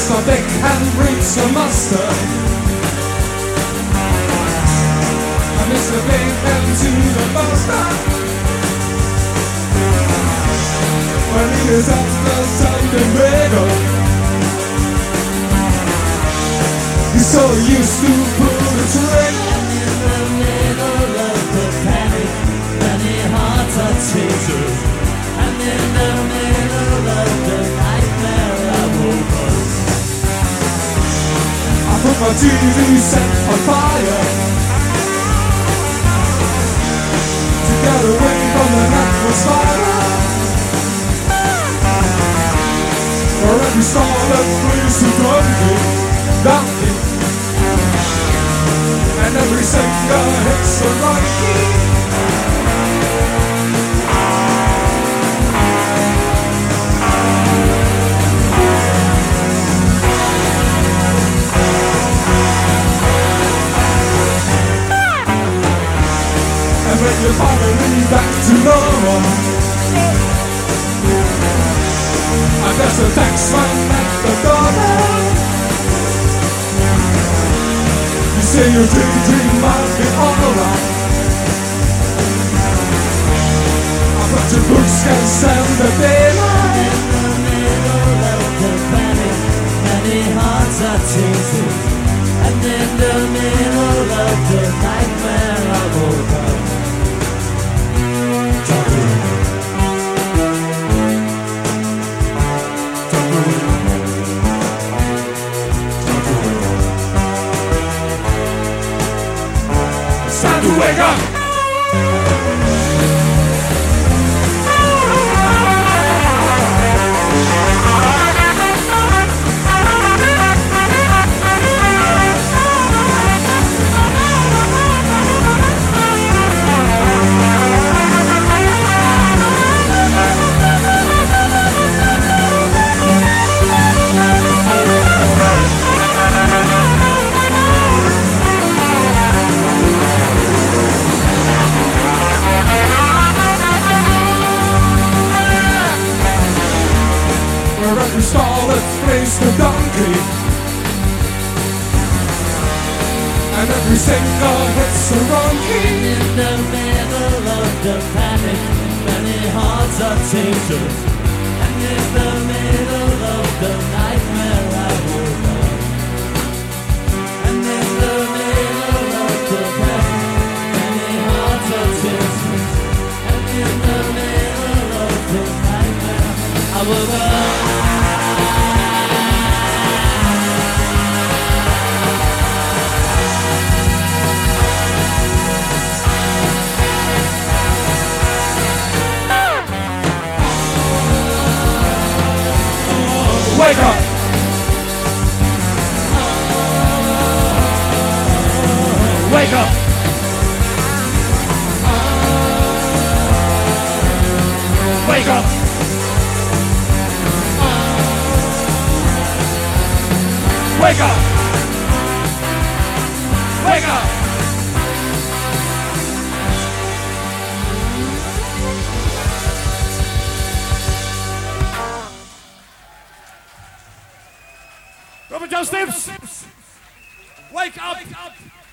Mr. Big Hand reads the master, and Mr. Big Hand to the master. When he is at the Sunday middle, he's so used to pull a trick. And in the middle of the panic, many hearts are teasers. And in the middle of the nightmare I woke up. I put my TV set on fire to get away from the atmosphere. For every star that plays a donkey, and every singer hits the right key. And when you're finally back to normal, and there's a taxman at the door, you say your dream might be alright. But your books can stand the daylight. In the middle of the panic, many hearts are teasers. And in the middle of the nightmare I woke up. It's time to wake up! Every star that plays the donkey, and every singer hits the wrong key. In the middle of the panic, many hearts are teasers. And in the middle of the nightmare I woke up. And in the middle of the panic, many hearts are teasers. And in the middle of the nightmare I woke up. Wake up! Wake up! Wake up! Wake up! Wake up! Robert John Stips! Wake up!